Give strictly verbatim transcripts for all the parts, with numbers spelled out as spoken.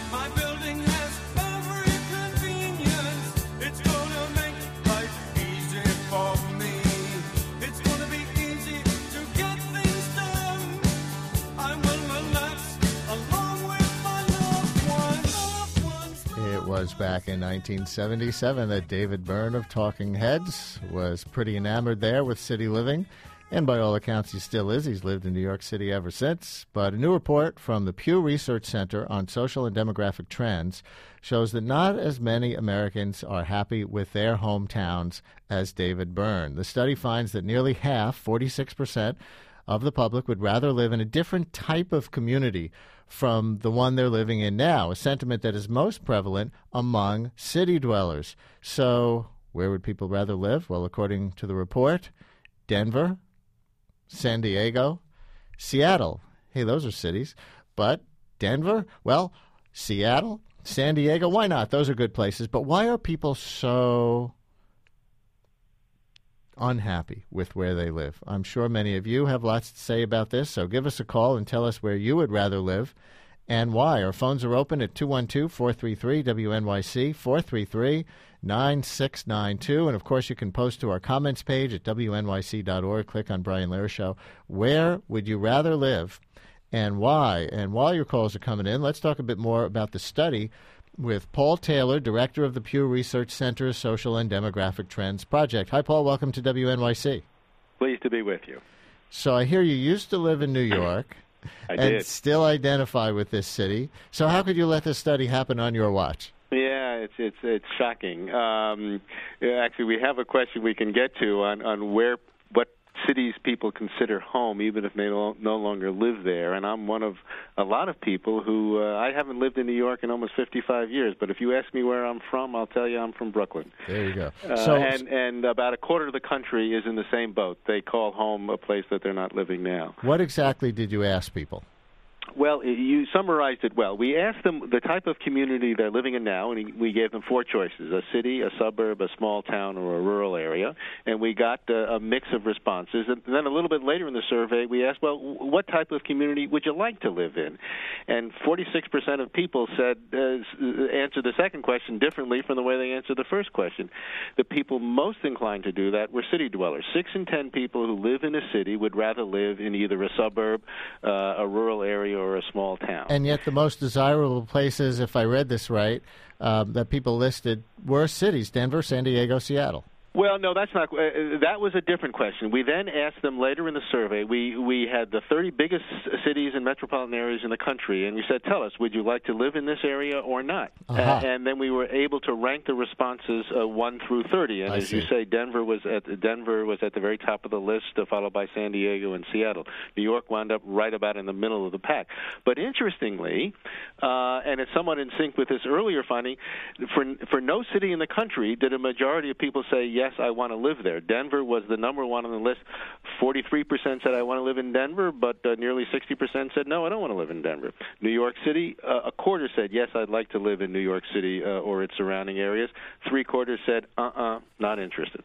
My building has every convenience. It's gonna make life easy for me. It's gonna be easy to get things done. I will relax along with my loved ones. Loved ones. It was back in nineteen seventy-seven that David Byrne of Talking Heads was pretty enamored there with city living. And by all accounts, he still is. He's lived in New York City ever since. But a new report from the Pew Research Center on Social and Demographic Trends shows that not as many Americans are happy with their hometowns as David Byrne. The study finds that nearly half, forty-six percent, of the public would rather live in a different type of community from the one they're living in now, a sentiment that is most prevalent among city dwellers. So where would people rather live? Well, according to the report, Denver, San Diego, Seattle. Hey, those are cities. But Denver, well, Seattle, San Diego, why not? Those are good places. But why are people so unhappy with where they live? I'm sure many of you have lots to say about this, so give us a call and tell us where you would rather live and why. Our phones are open at two one two, four three three, W N Y C, four three three, nine six nine two. And, of course, you can post to our comments page at W N Y C dot org. Click on Brian Lehrer Show. Where would you rather live and why? And while your calls are coming in, let's talk a bit more about the study with Paul Taylor, Director of the Pew Research Center's Social and Demographic Trends Project. Hi, Paul. Welcome to W N Y C. Pleased to be with you. So I hear you used to live in New York. I and did. still identify with this city. So how could you let this study happen on your watch? Yeah, it's it's it's shocking. Um, actually, we have a question we can get to on, on where what cities people consider home, even if they no, no longer live there. And I'm one of a lot of people who uh, I haven't lived in New York in almost fifty-five years. But if you ask me where I'm from, I'll tell you I'm from Brooklyn. There you go. Uh, so, and and about a quarter of the country is in the same boat. They call home a place that they're not living now. What exactly did you ask people? Well, you summarized it well. We asked them the type of community they're living in now, and we gave them four choices: a city, a suburb, a small town, or a rural area. And we got a, a mix of responses. And then a little bit later in the survey, we asked, well, what type of community would you like to live in? And forty-six percent of people said uh, answered the second question differently from the way they answered the first question. The people most inclined to do that were city dwellers. Six in ten people who live in a city would rather live in either a suburb, uh, a rural area, or a small town. And yet the most desirable places, if I read this right, um, that people listed were cities: Denver, San Diego, Seattle. Well, no, that's not. Uh, that was a different question. We then asked them later in the survey. We we had the thirty biggest cities and metropolitan areas in the country, and we said, "Tell us, would you like to live in this area or not?" Uh-huh. Uh, and then we were able to rank the responses uh, one through thirty. And I as see. you say, Denver was at Denver was at the very top of the list, uh, followed by San Diego and Seattle. New York wound up right about in the middle of the pack. But interestingly, uh, and it's somewhat in sync with this earlier finding, for for no city in the country did a majority of people say, yes, I want to live there. Denver was the number one on the list. forty-three percent said, I want to live in Denver, but uh, nearly sixty percent said, no, I don't want to live in Denver. New York City, uh, a quarter said, yes, I'd like to live in New York City uh, or its surrounding areas. Three quarters said, uh-uh, not interested.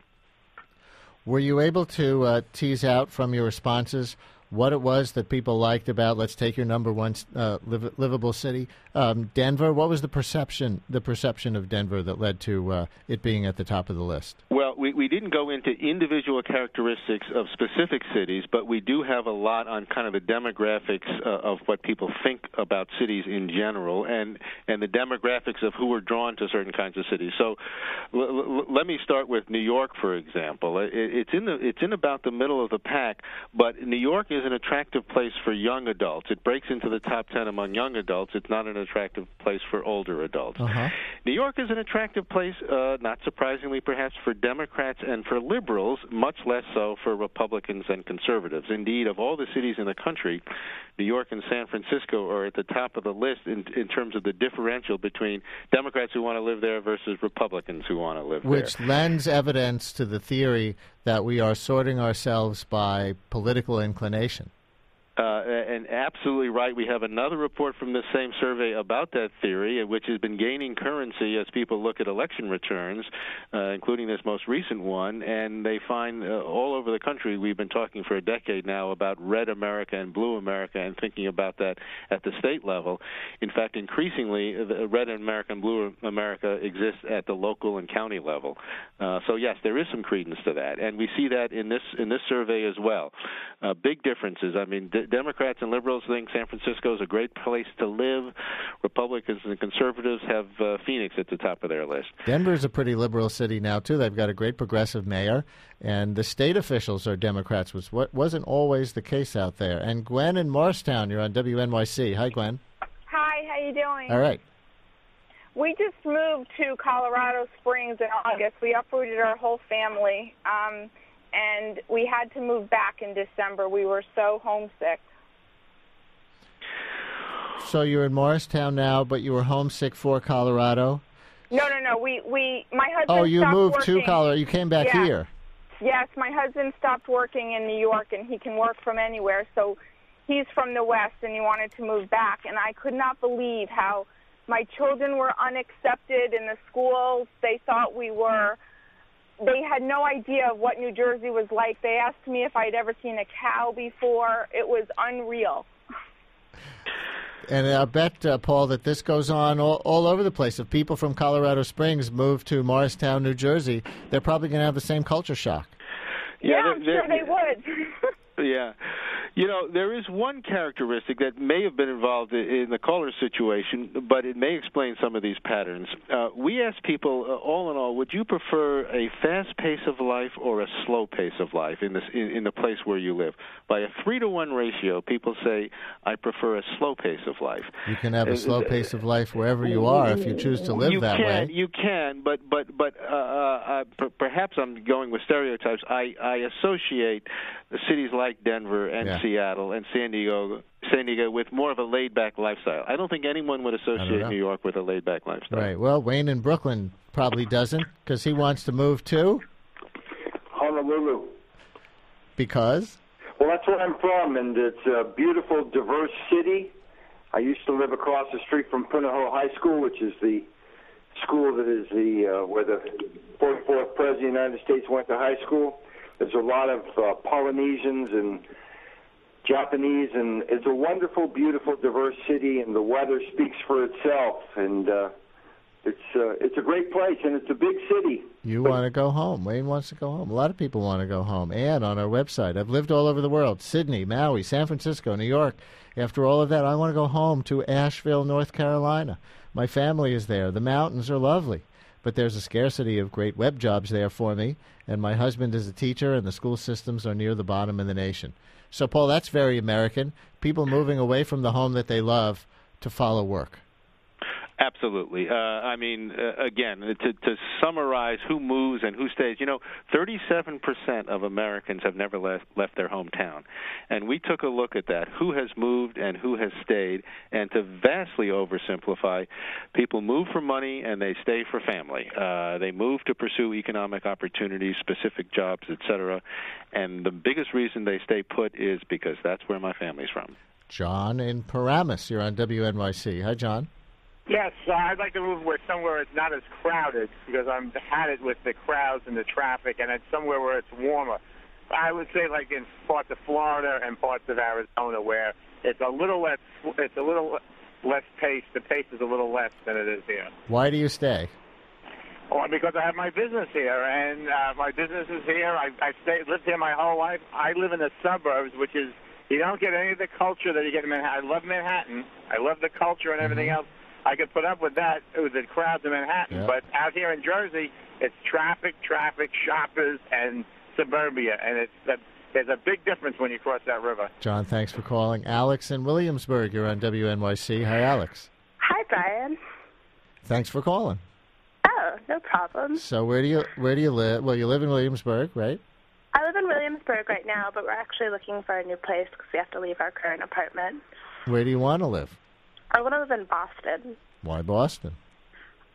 Were you able to uh, tease out from your responses what it was that people liked about, let's take your number one uh, liv- livable city, um, Denver? What was the perception the perception of Denver that led to uh, it being at the top of the list? Well, we, we didn't go into individual characteristics of specific cities, but we do have a lot on kind of the demographics uh, of what people think about cities in general, and, and the demographics of who are drawn to certain kinds of cities. So l- l- let me start with New York, for example. It, it's in the it's in about the middle of the pack, but New York is an attractive place for young adults. It breaks into the top ten among young adults. It's not an attractive place for older adults. Uh-huh. New York is an attractive place, uh, not surprisingly perhaps, for Democrats and for liberals, much less so for Republicans and conservatives. Indeed, of all the cities in the country, New York and San Francisco are at the top of the list in, in terms of the differential between Democrats who want to live there versus Republicans who want to live there. Which lends evidence to the theory that we are sorting ourselves by political inclination. Uh, and absolutely right. We have another report from this same survey about that theory, which has been gaining currency as people look at election returns, uh, including this most recent one. And they find uh, all over the country, we've been talking for a decade now about red America and blue America and thinking about that at the state level. In fact, increasingly, the red America and blue America exists at the local and county level. Uh, so, yes, there is some credence to that. And we see that in this in this survey as well. Uh, big differences. I mean, d- Democrats and liberals think San Francisco is a great place to live. Republicans and conservatives have uh, Phoenix at the top of their list. Denver's a pretty liberal city now, too. They've got a great progressive mayor, and the state officials are Democrats, which wasn't always the case out there. And Gwen in Morristown, you're on W N Y C. Hi, Gwen. Hi, how you doing? All right. We just moved to Colorado Springs in August. We uprooted our whole family, um, and we had to move back in December. We were so homesick. So you're in Morristown now, but you were homesick for Colorado? No, no, no. We, we my husband Oh, you stopped moved working. to Colorado. You came back Yeah. here. Yes, my husband stopped working in New York, and he can work from anywhere. So he's from the West, and he wanted to move back. And I could not believe how my children were unaccepted in the schools. They thought we were... They had no idea of what New Jersey was like. They asked me if I'd ever seen a cow before. It was unreal. And I bet, uh, Paul, that this goes on all, all over the place. If people from Colorado Springs move to Morristown, New Jersey, they're probably going to have the same culture shock. Yeah, Yeah, I'm they're- sure they would. Yeah. You know, there is one characteristic that may have been involved i- in the caller situation, but it may explain some of these patterns. Uh, we ask people, uh, all in all, would you prefer a fast pace of life or a slow pace of life in, this, in, in the place where you live? By a three to one ratio, people say, I prefer a slow pace of life. You can have a Uh, slow pace of life wherever you are if you choose to live you that can, way. You can, but but but uh, uh, per- perhaps I'm going with stereotypes. I, I associate the cities like Denver and Yeah. Seattle and San Diego, San Diego with more of a laid-back lifestyle. I don't think anyone would associate know. New York with a laid-back lifestyle. Right. Well, Wayne in Brooklyn probably doesn't because he wants to move too. Honolulu. Because? Well, that's where I'm from, and it's a beautiful, diverse city. I used to live across the street from Punahou High School, which is the school that is the uh, where the forty-fourth President of the United States went to high school. There's a lot of uh, Polynesians and Japanese, and it's a wonderful, beautiful, diverse city, and the weather speaks for itself. And uh, it's uh, it's a great place, and it's a big city. You want to go home. Wayne wants to go home. A lot of people want to go home. And on our website, I've lived all over the world. Sydney, Maui, San Francisco, New York. After all of that, I want to go home to Asheville, North Carolina. My family is there. The mountains are lovely. But there's a scarcity of great web jobs there for me. And my husband is a teacher, and the school systems are near the bottom in the nation. So, Paul, that's very American. People moving away from the home that they love to follow work. Absolutely. Uh, I mean, uh, again, to, to summarize who moves and who stays, you know, thirty-seven percent of Americans have never left, left their hometown. And we took a look at that, who has moved and who has stayed. And to vastly oversimplify, people move for money and they stay for family. Uh, they move to pursue economic opportunities, specific jobs, et cetera. And the biggest reason they stay put is because that's where my family's from. John in Paramus, you're on W N Y C. Hi, John. Yes, uh, I'd like to move where somewhere it's not as crowded because I'm had it with the crowds and the traffic, and it's somewhere where it's warmer. I would say like in parts of Florida and parts of Arizona where it's a little less it's a little less pace. The pace is a little less than it is here. Why do you stay? Well, because I have my business here, and uh, my business is here. I, I stay, lived here my whole life. I live in the suburbs, which is you don't get any of the culture that you get in Manhattan. I love Manhattan. I love the culture and everything Mm-hmm. else. I could put up with that with the crowds in Manhattan, Yeah. but out here in Jersey, it's traffic, traffic, shoppers, and suburbia, and it's that, there's a big difference when you cross that river. John, thanks for calling. Alex in Williamsburg, you're on W N Y C. Hi, Alex. Hi, Brian. Thanks for calling. Oh, no problem. So where do you where do you live? Well, you live in Williamsburg, right? I live in Williamsburg right now, but we're actually looking for a new place because we have to leave our current apartment. Where do you want to live? I want to live in Boston. Why Boston?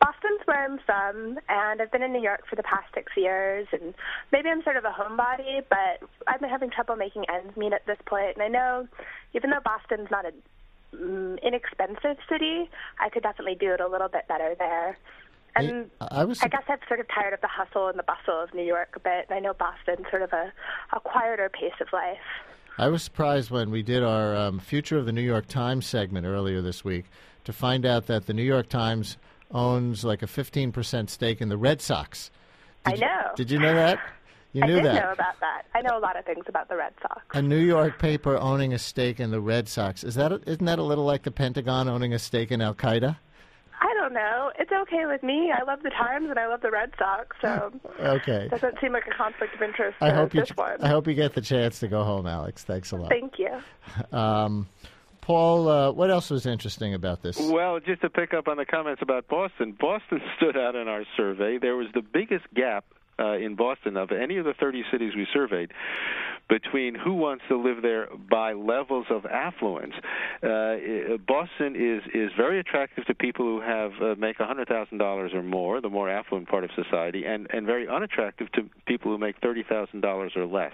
Boston's where I'm from, and I've been in New York for the past six years, and maybe I'm sort of a homebody, but I've been having trouble making ends meet at this point, and I know even though Boston's not an mm, inexpensive city, I could definitely do it a little bit better there. And I, was, I guess I'm sort of tired of the hustle and the bustle of New York a bit, and I know Boston's sort of a, a quieter pace of life. I was surprised when we did our um, Future of the New York Times segment earlier this week to find out that the New York Times owns like a fifteen percent stake in the Red Sox. Did I know. You, did you know that? You I knew did that. know about that. I know a lot of things about the Red Sox. A New York paper owning a stake in the Red Sox. Is that a, isn't that a little like the Pentagon owning a stake in Al-Qaeda? I don't know. It's okay with me. I love the Times and I love the Red Sox, so okay. It doesn't seem like a conflict of interest I to hope this you, one. I hope you get the chance to go home, Alex. Thanks a lot. Thank you. Um, Paul, uh, what else was interesting about this? Well, just to pick up on the comments about Boston, Boston stood out in our survey. There was the biggest gap uh, in Boston of any of the thirty cities we surveyed between who wants to live there by levels of affluence. Uh, Boston is, is very attractive to people who have uh, make one hundred thousand dollars or more, the more affluent part of society, and, and very unattractive to people who make thirty thousand dollars or less.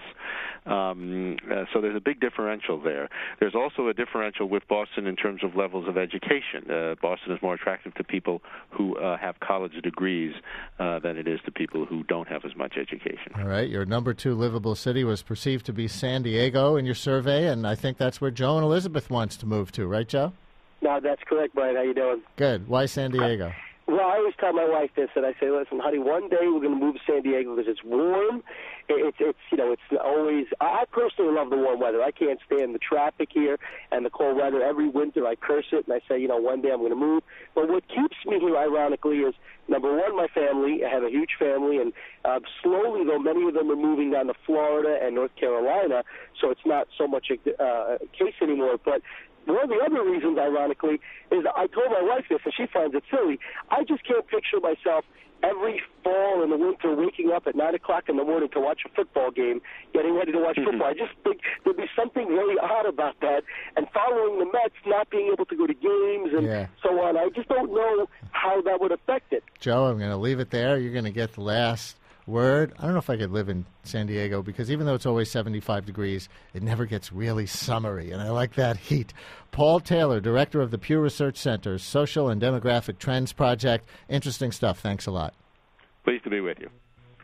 Um, uh, so there's a big differential there. There's also a differential with Boston in terms of levels of education. Uh, Boston is more attractive to people who uh, have college degrees uh, than it is to people who don't have as much education. All right. Your number two livable city was perceived to be San Diego in your survey, and I think that's where Joe and Elizabeth wants to move to, right, Joe? No, that's correct, Brian. How you doing? Good. Why San Diego? Well, I always tell my wife this, and I say, listen, honey, one day we're going to move to San Diego because it's warm. It's, it's, you know, it's always, I personally love the warm weather. I can't stand the traffic here and the cold weather. Every winter I curse it, and I say, you know, one day I'm going to move. But what keeps me here, ironically, is, number one, my family. I have a huge family, and uh, slowly, though, many of them are moving down to Florida and North Carolina, so it's not so much a uh, case anymore. But one of the other reasons, ironically, is I told my wife this, and she finds it silly. I just can't picture myself every fall and the winter waking up at nine o'clock in the morning to watch a football game, getting ready to watch mm-hmm. football. I just think there'd be something very odd about that. And following the Mets, not being able to go to games and yeah. so on, I just don't know how that would affect it. Joe, I'm going to leave it there. You're going to get the last word. I don't know if I could live in San Diego because even though it's always seventy-five degrees, it never gets really summery, and I like that heat. Paul Taylor, director of the Pew Research Center's Social and Demographic Trends Project. Interesting stuff. Thanks a lot. Pleased to be with you.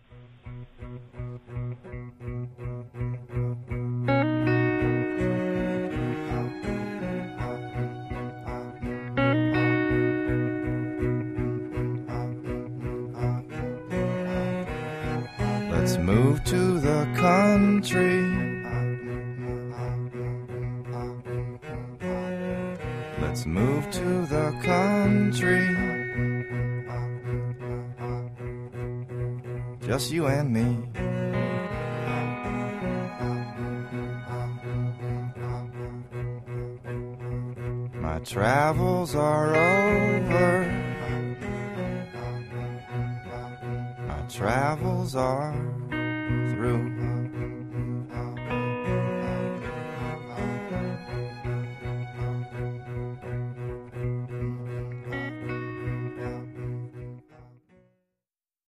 Let's move to the country. Let's move to the country. Just you and me. My travels are over. My travels are through.